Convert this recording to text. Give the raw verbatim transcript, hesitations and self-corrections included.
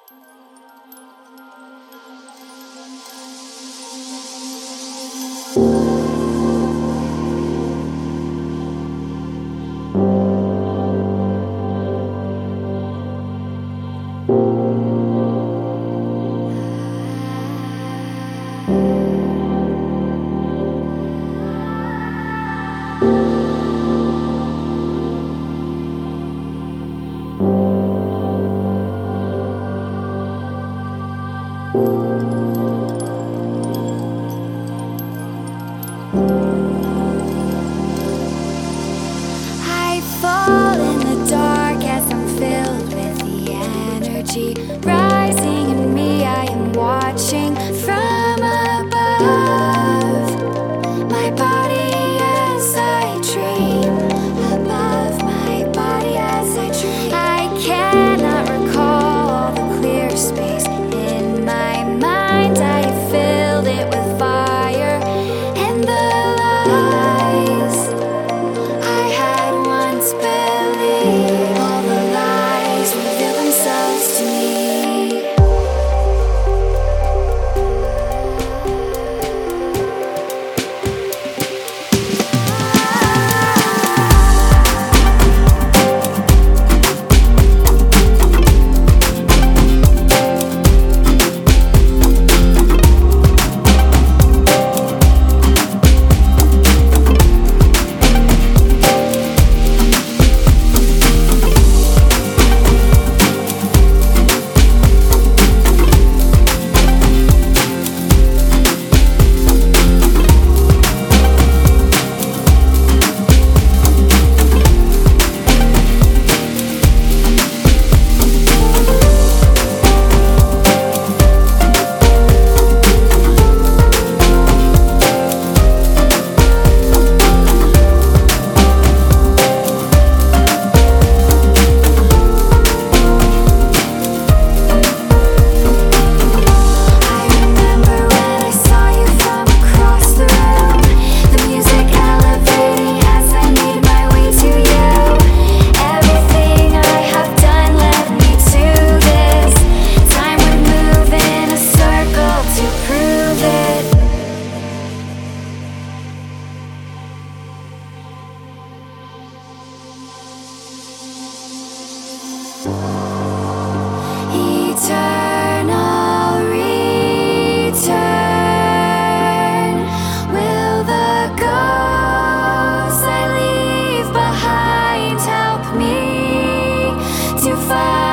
I fall in the dark as I'm filled with the energy rising in me. I am watching from above my body as I dream, above my body as I dream. I cannot recall all the clear space in my mind. I have filled it with fire and the lies I had once believed. All the lies reveal themselves to me. Eternal return. Will the ghosts I leave behind help me to find